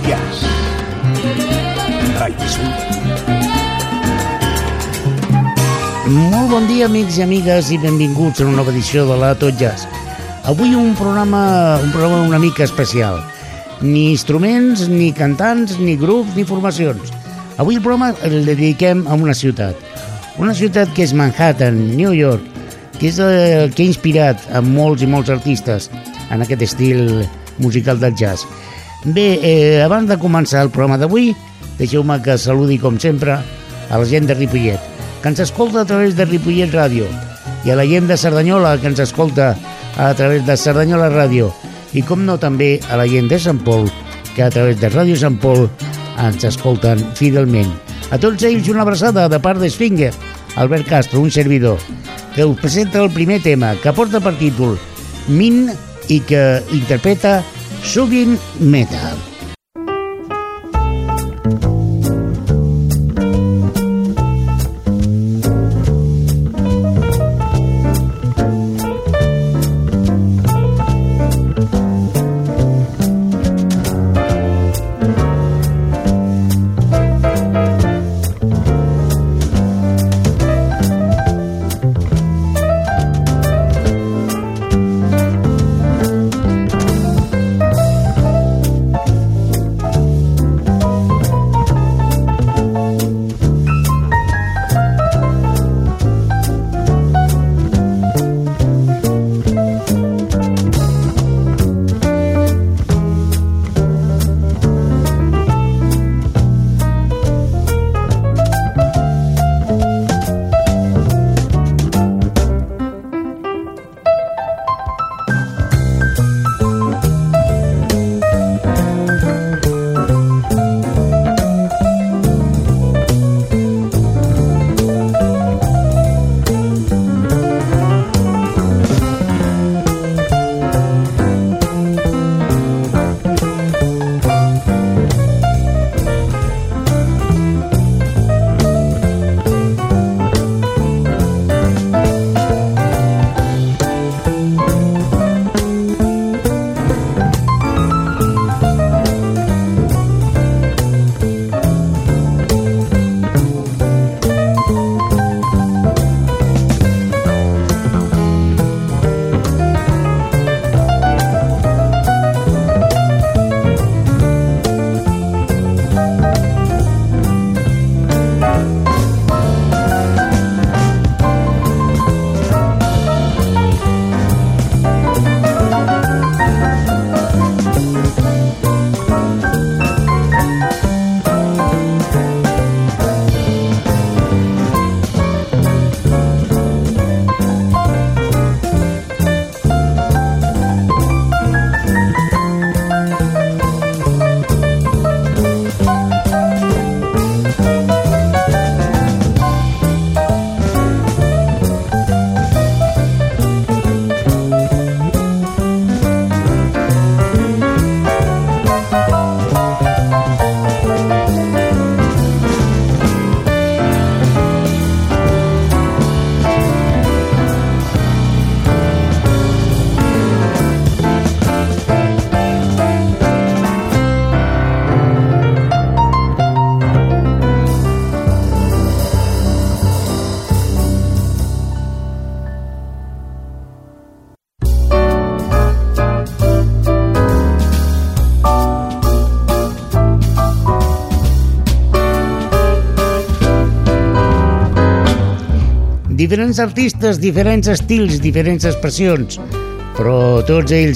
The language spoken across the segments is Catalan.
Jazz. Raig Sud. Molt bon dia, amics i amigues, i benvinguts a una nova edició de la Tot Jazz. Avui un programa una mica especial. Ni instruments, ni cantants, ni grups, ni formacions. Avui el programa el dediquem a una ciutat que és Manhattan, New York, que és el que ha inspirat a molts i molts artistes en aquest estil musical del jazz. Bé, abans de començar el programa d'avui, deixeu-me que saludi, com sempre, a la gent de Ripollet, que ens escolta a través de Ripollet Ràdio, i a la gent de Cerdanyola, que ens escolta a través de Cerdanyola Ràdio, i com no també a la gent de Sant Pol, que a través de Ràdio Sant Pol ens escolten fidelment. A tots ells una abraçada de part d'Sfinger, Albert Castro, un servidor, que us presenta el primer tema, que porta per títol Min i que interpreta Subin Metal. Diferents artistes, diferents estils, diferents expressions, però tots ells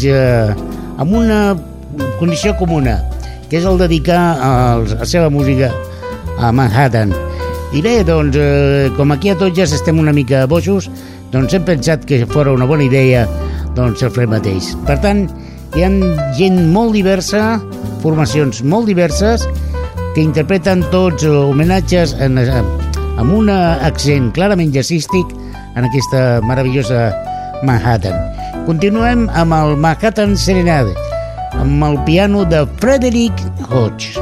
amb una condició comuna, que és el dedicar la seva música a Manhattan. I bé, doncs, com aquí a Tot Jazz estem una mica boixos, doncs hem pensat que fora una bona idea doncs fer el mateix. Per tant, hi ha gent molt diversa, formacions molt diverses, que interpreten tots homenatges amb un accent clarament jazzístic en aquesta meravellosa Manhattan. Continuem amb el Manhattan Serenade, amb el piano de Frederick Hodge.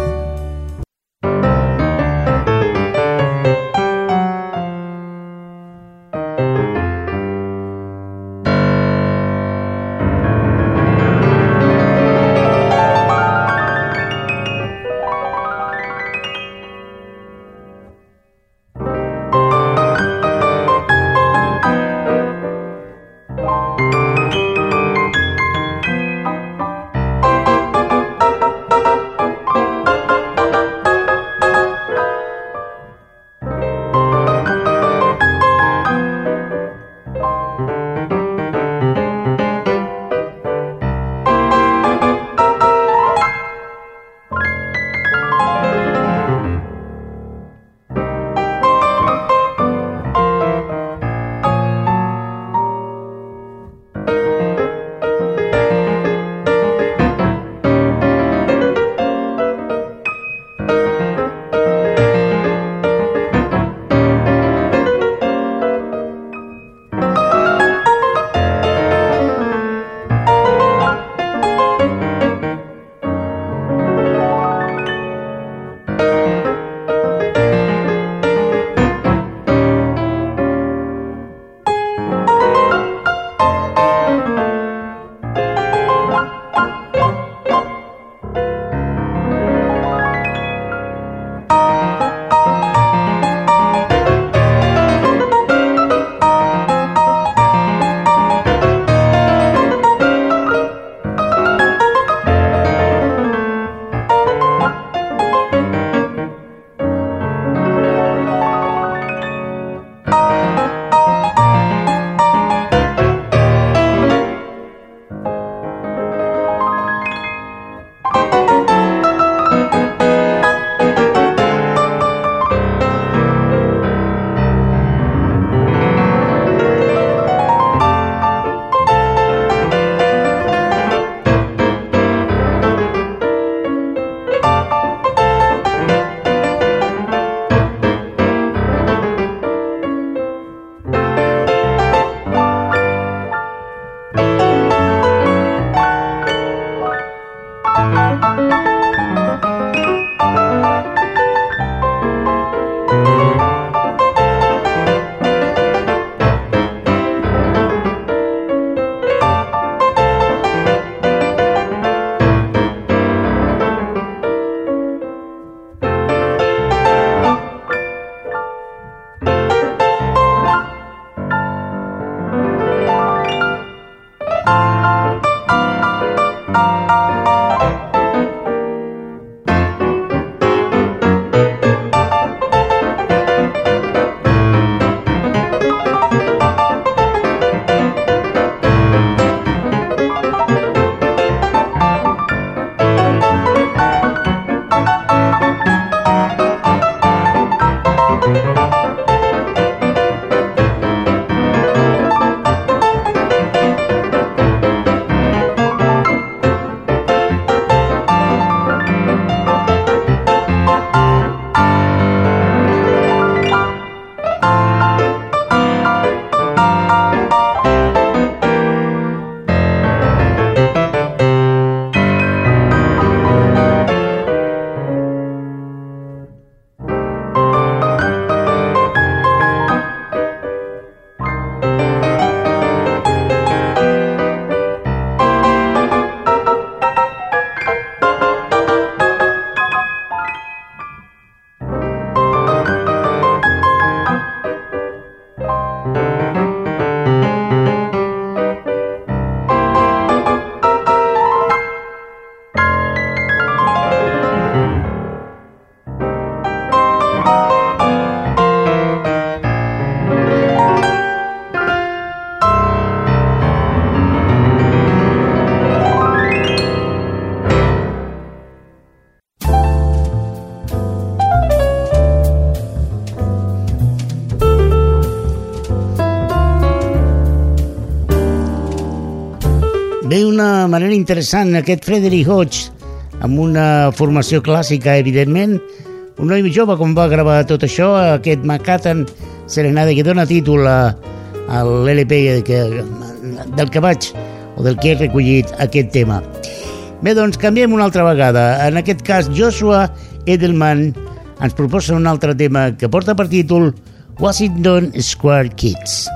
d'una manera interessant aquest Frederick Hodge, amb una formació clàssica, evidentment, un noi jove com va gravar tot això, aquest Manhattan Serenade, que dona títol a l'LP del que vaig, o del que he recollit aquest tema. Bé, doncs canviem una altra vegada. En aquest cas, Joshua Edelman ens proposa un altre tema que porta per títol Washington Square Kids.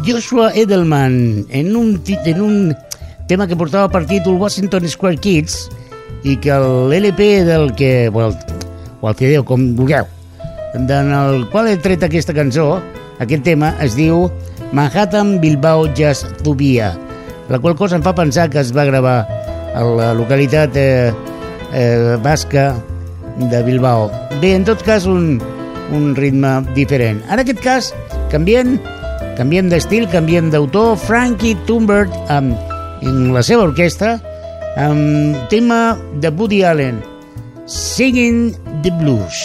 Joshua Edelman en un tema que portava per títol Washington Square Kids i que l'LP del que... o el CD, com vulgueu, en el qual he tret aquesta cançó, aquest tema es diu Manhattan Bilbao Jazz Zubia, la qual cosa em fa pensar que es va gravar a la localitat basca de Bilbao. Bé, en tot cas, un ritme diferent. En aquest cas, canviem d'estil, canviem d'autor. Frankie Tumbert en la seva orquestra amb tema de Woody Allen, Singing the Blues.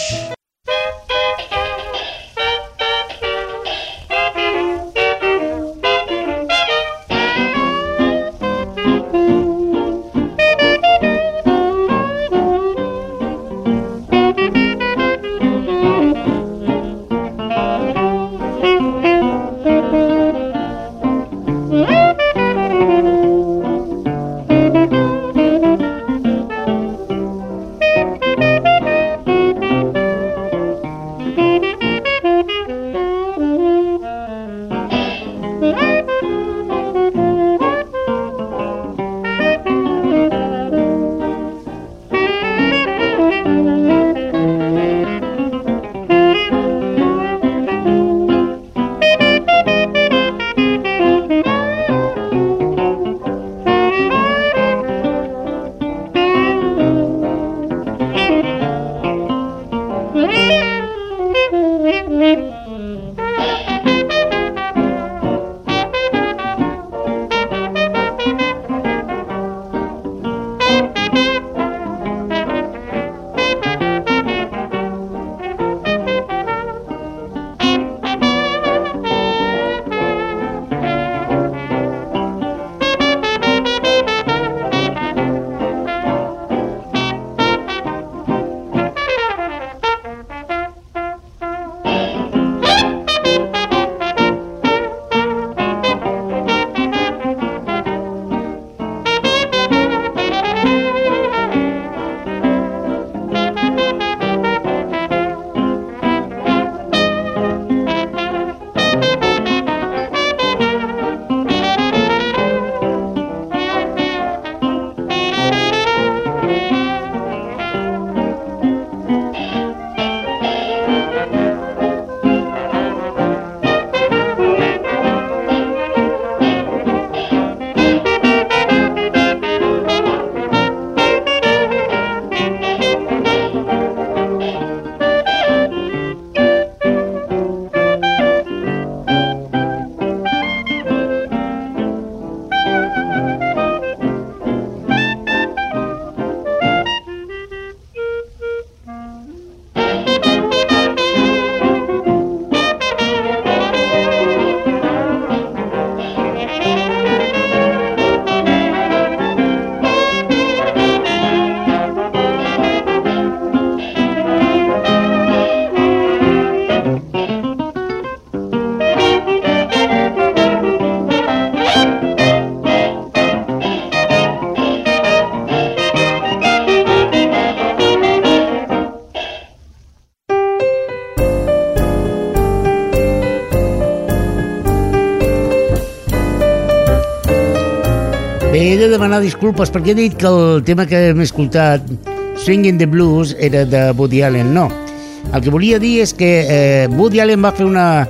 Bé, he de demanar disculpes perquè he dit que el tema que hem escoltat, Swingin' the Blues, era de Woody Allen. No. El que volia dir és que Woody Allen va fer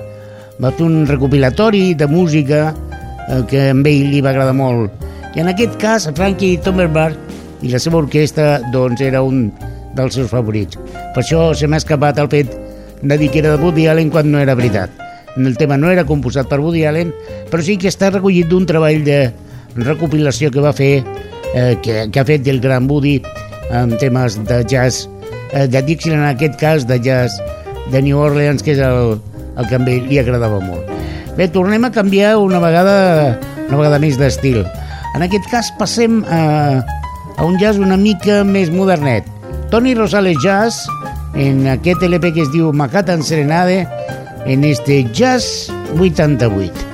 un recopilatori de música que a ell li va agradar molt. I en aquest cas, Frankie Tumbert i la seva orquestra doncs, era un dels seus favorits. Per això se m'ha escapat el fet de dir que era de Woody Allen quan no era veritat. El tema no era composat per Woody Allen, però sí que està recollit d'un treball de recopilació que va fer, que ha fet el gran Woody amb temes de jazz, de Dixieland en aquest cas, de jazz de New Orleans, que és el que a ell li agradava molt. Bé, tornem a canviar una vegada més d'estil. En aquest cas passem a un jazz una mica més modernet. Tony Rosales Jazz, en aquest LP que es diu Manhattan Serenade, en este Jazz 88.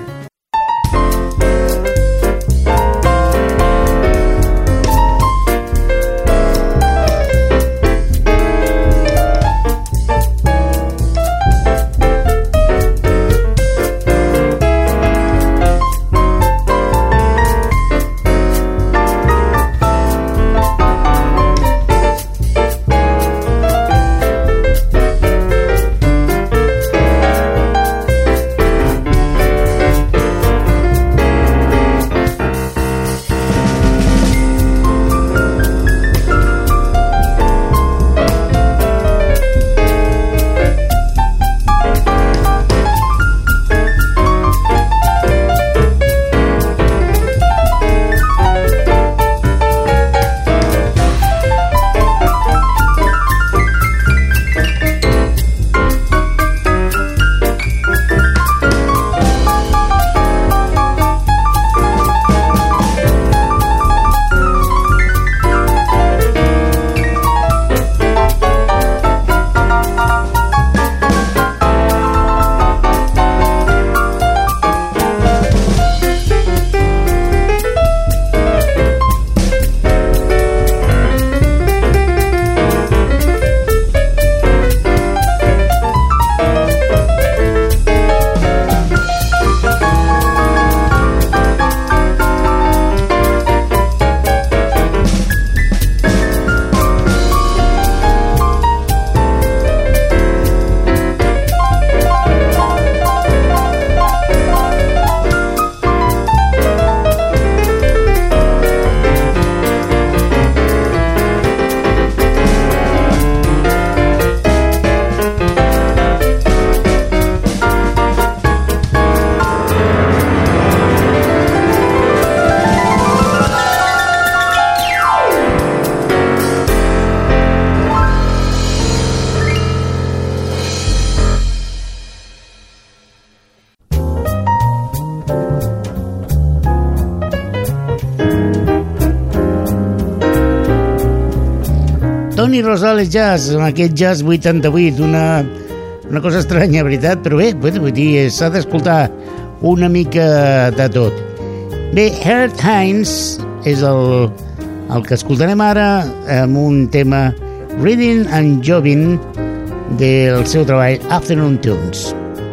Toni Rosales Jazz, aquest jazz 88, una cosa estranya, veritat, però bé, vull dir, s'ha d'escoltar una mica de tot. Bé, Herbert Hines és el que escoltarem ara amb un tema Reading and Jobbing del seu treball Afternoon Tunes.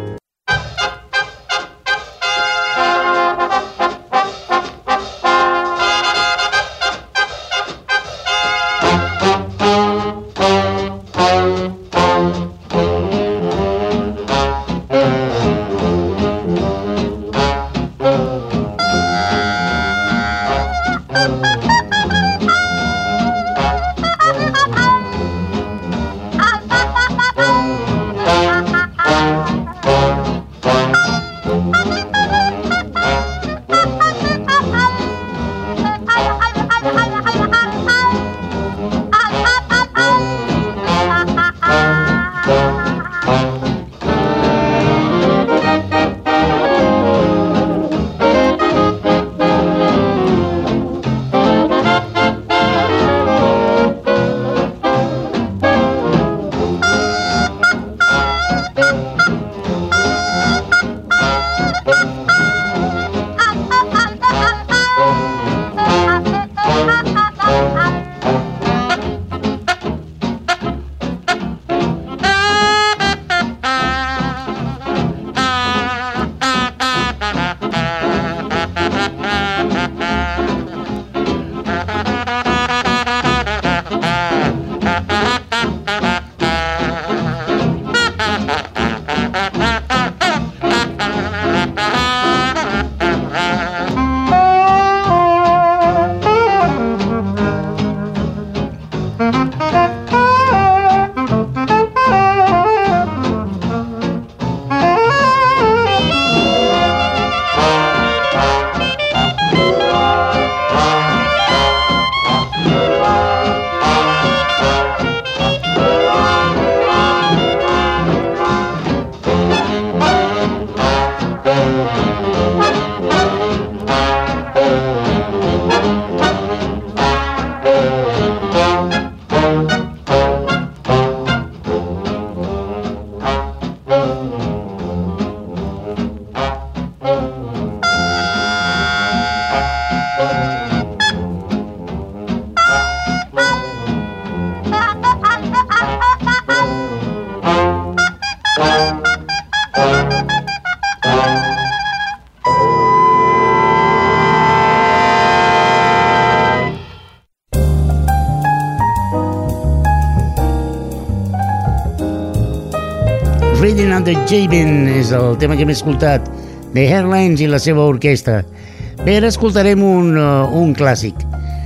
Reading and the Jobbing és el tema que hem escoltat de Airlines i la seva orquestra. Bé, ara escoltarem un clàssic,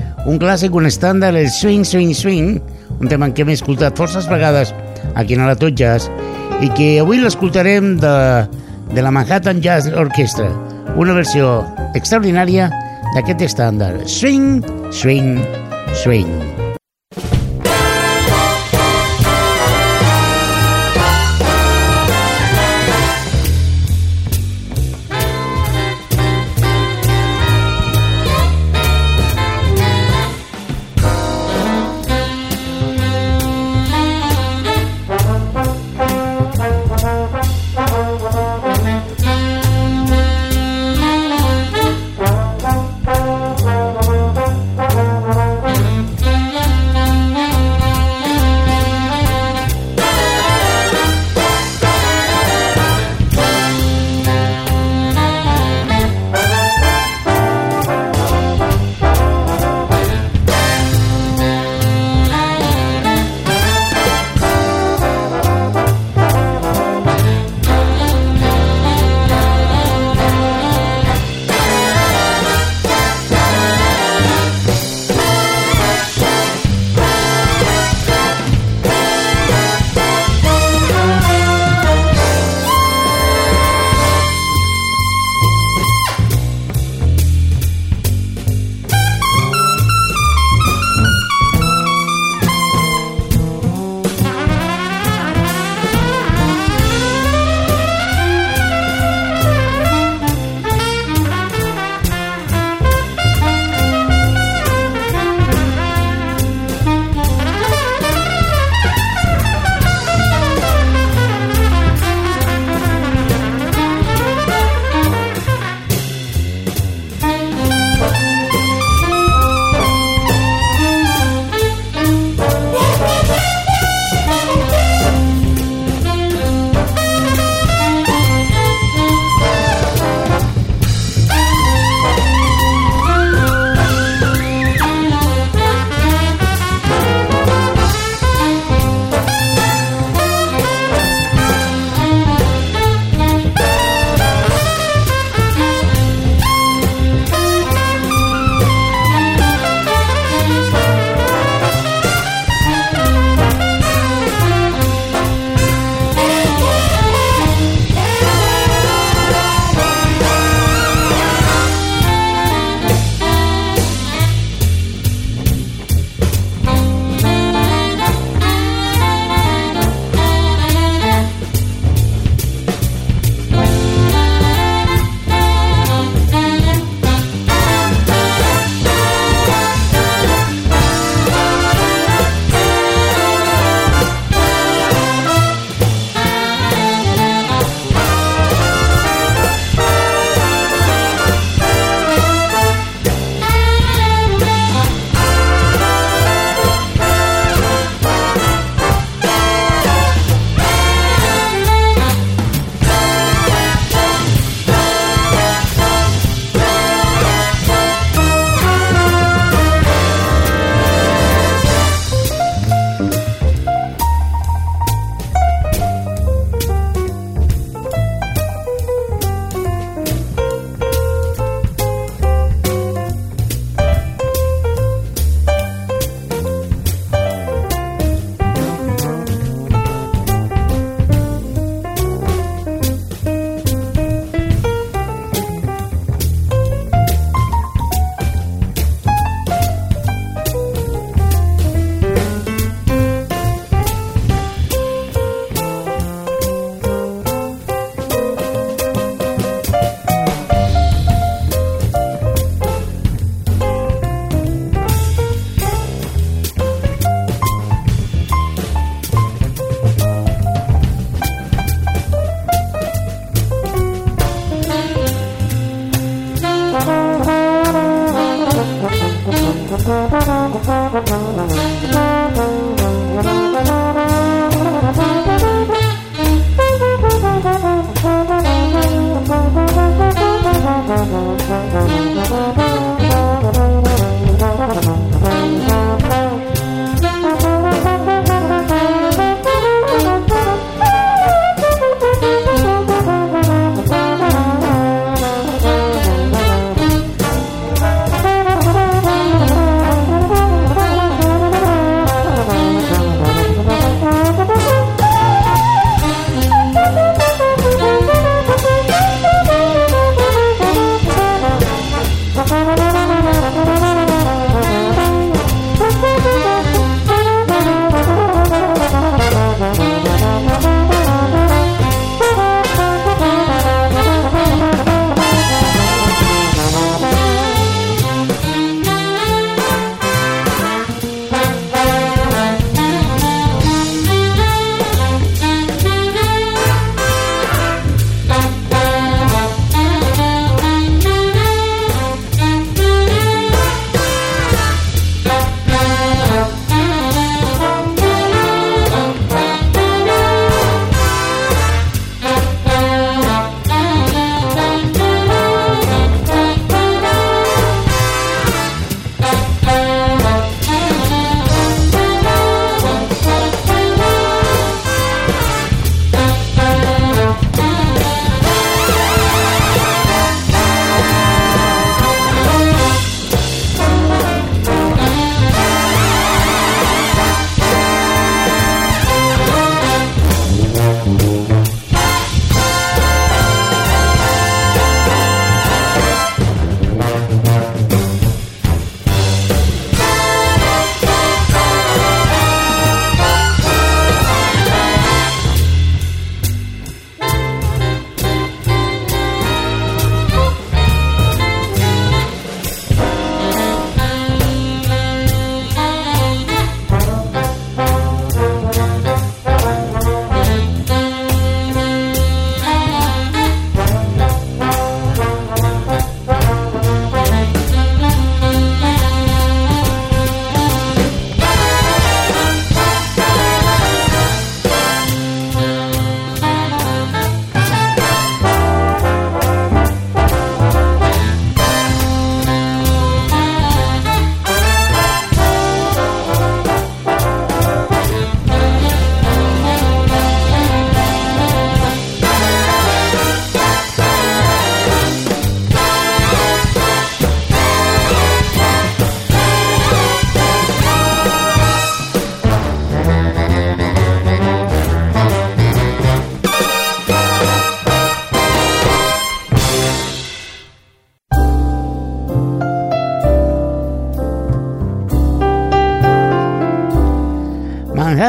un estàndard, el Swing, Swing, Swing, un tema que hem escoltat forces vegades aquí a la Tot Jazz i que avui l'escoltarem de la Manhattan Jazz Orchestra, una versió extraordinària d'aquest estàndard, Swing, Swing, Swing.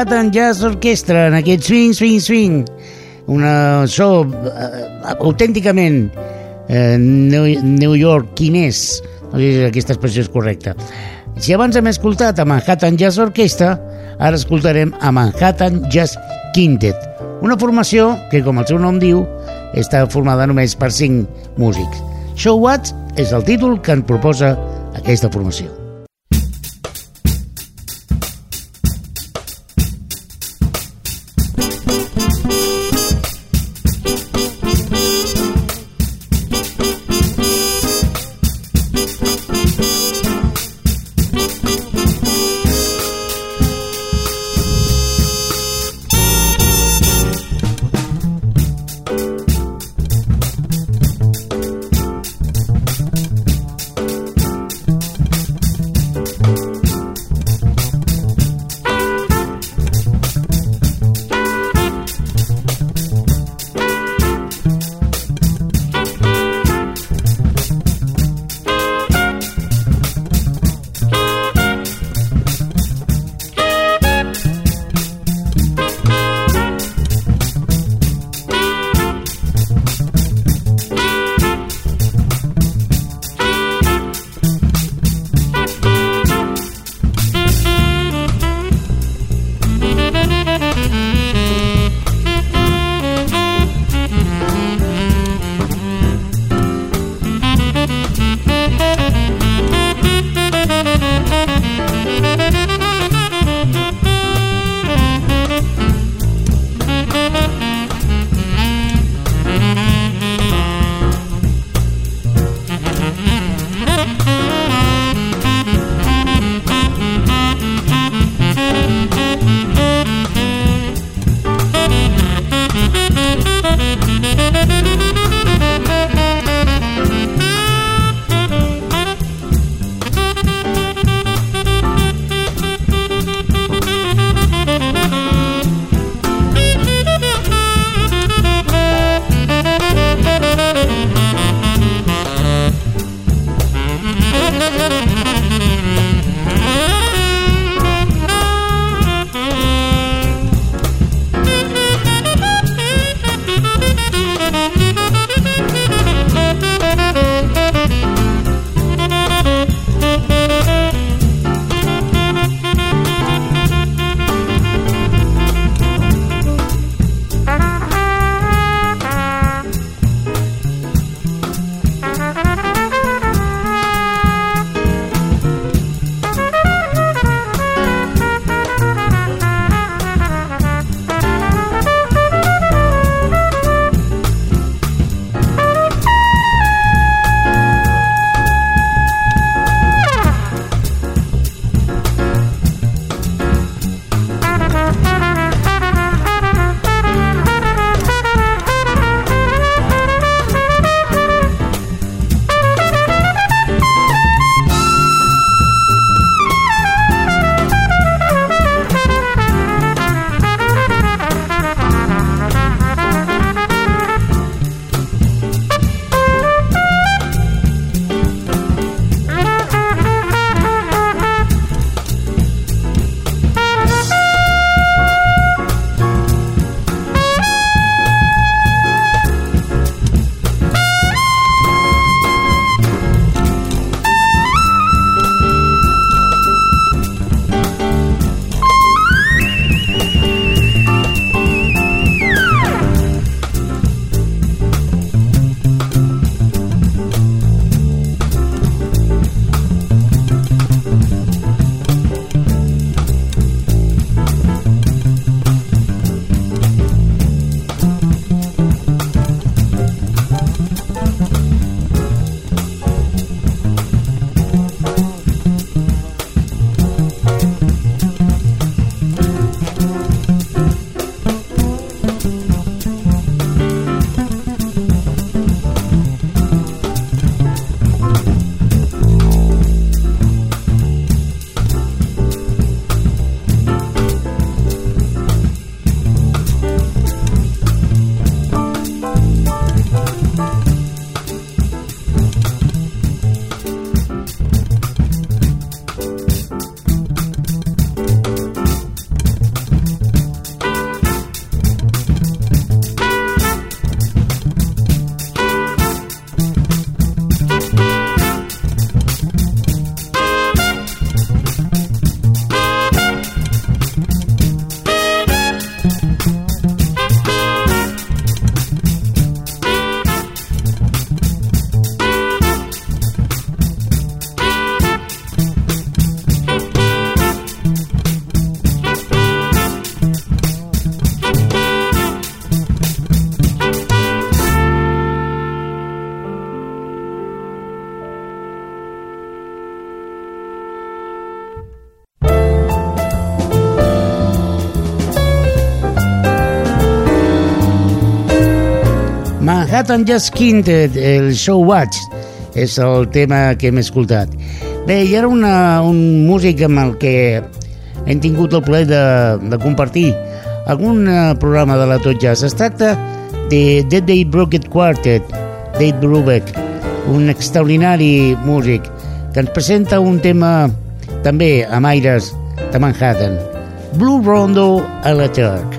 Manhattan Jazz Orchestra en aquest Swing, Swing, Swing. Una so autènticament New York quinès, no sé si aquesta expressió és correcta. Si abans hem escoltat a Manhattan Jazz Orchestra, ara escoltarem a Manhattan Jazz Quintet, una formació que, com el seu nom diu, està formada només per 5 músics. Show What és el títol que ens proposa aquesta formació. Manhattan Just Quintet, el Show Watch, és el tema que hem escoltat. Bé, i era un músic amb el que hem tingut el plaer de compartir algun programa de la Tot Jazz. Es tracta de Dead Day Brocket Quartet, Dave Brubeck, un extraordinari músic que ens presenta un tema també amb aires de Manhattan, Blue Rondo a la Turk.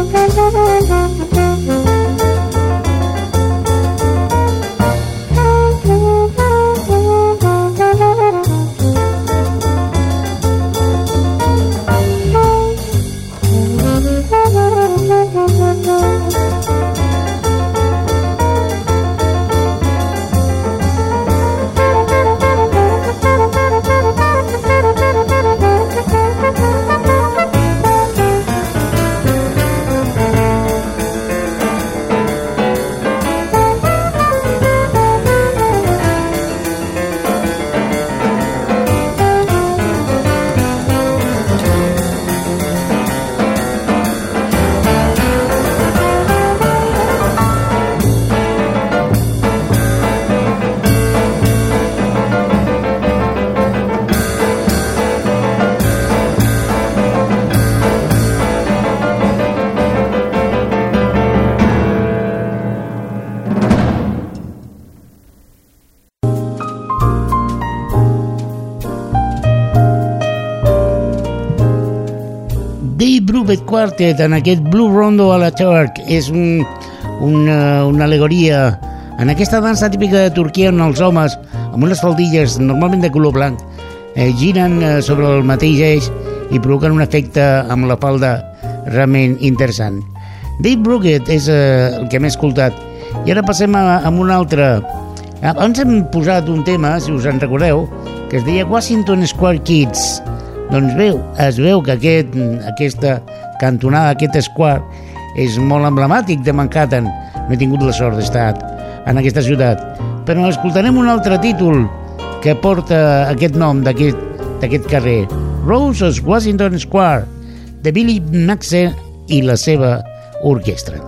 Brubeck Quartet en aquest Blue Rondo a la Turk és una alegoria en aquesta dansa típica de Turquia on els homes amb unes faldilles normalment de color blanc giren sobre el mateix eix i provoquen un efecte amb la falda realment interessant. Dave Brubeck és el que hem escoltat i ara passem a un altre. Abans hem posat un tema, si us en recordeu, que es deia Washington Square Kids. Doncs es veu que aquesta cantonada, aquest Square, és molt emblemàtic de Manhattan. No he tingut la sort d'estar en aquesta ciutat. Però escoltarem un altre títol que porta aquest nom d'aquest carrer. Roses Washington Square, de Billy Maxe i la seva orquestra.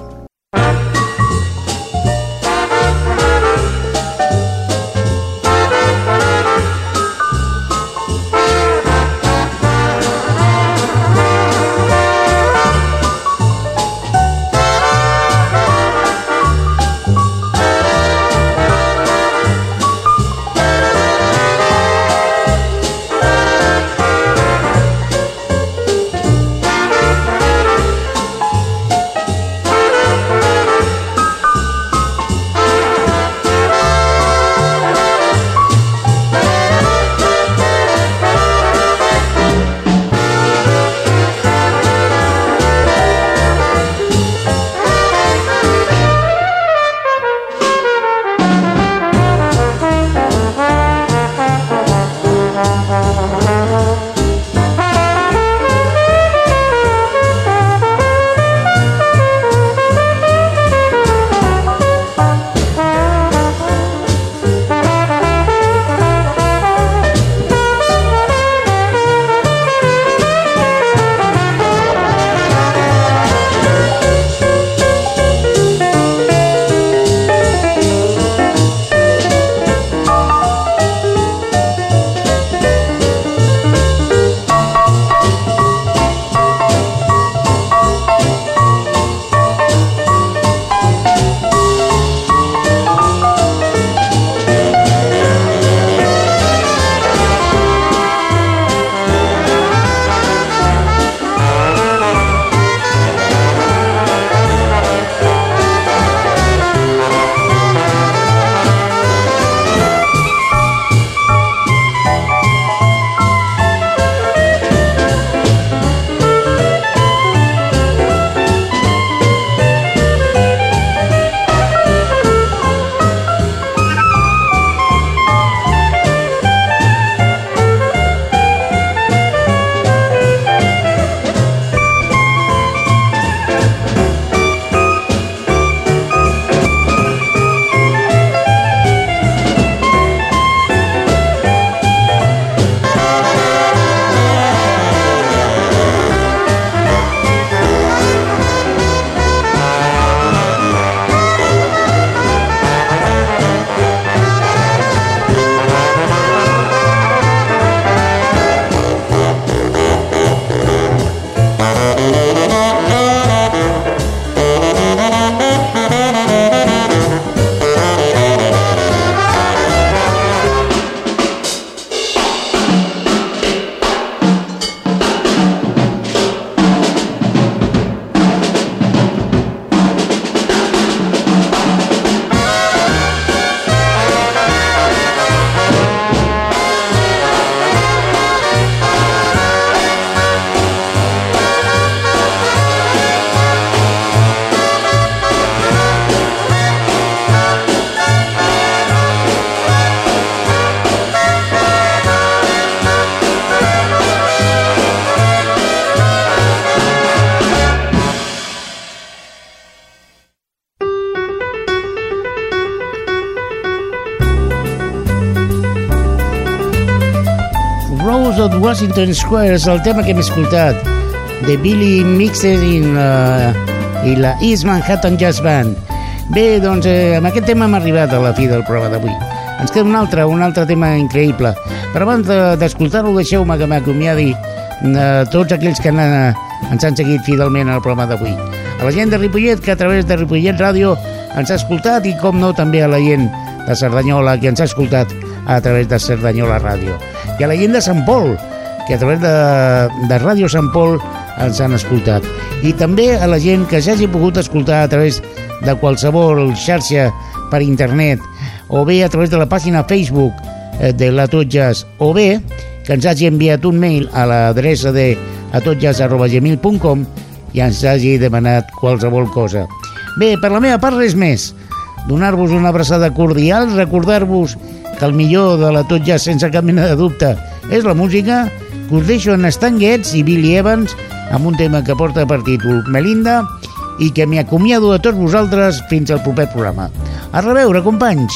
Rose of Washington Square és el tema que hem escoltat de Billy Mixer i la East Manhattan Jazz Band. Bé, doncs amb aquest tema hem arribat a la fi del programa d'avui. Ens queda un altre tema increïble. Però abans d'escoltar-lo, deixeu-me que m'acomiadi tots aquells que ens han seguit fidelment al programa d'avui. A la gent de Ripollet, que a través de Ripollet Ràdio ens ha escoltat, i com no també a la gent de Cerdanyola, que ens ha escoltat a través de Cerdanyola Ràdio. I a la gent de Sant Pol, que a través de Ràdio Sant Pol ens han escoltat. I també a la gent que s'hagi pogut escoltar a través de qualsevol xarxa per internet, o bé a través de la pàgina Facebook de La Tot Jazz, o bé que ens hagi enviat un mail a l'adreça de atotjazz@gmail.com i ens hagi demanat qualsevol cosa. Bé, per la meva part res més. Donar-vos una abraçada cordial, recordar-vos que el millor de La Tot Jazz, sense cap mena de dubte, és la música, que us deixo en Stan Getz i Billy Evans amb un tema que porta per títol Melinda, i que m'hi acomiado a tots vosaltres fins al proper programa. A reveure, companys!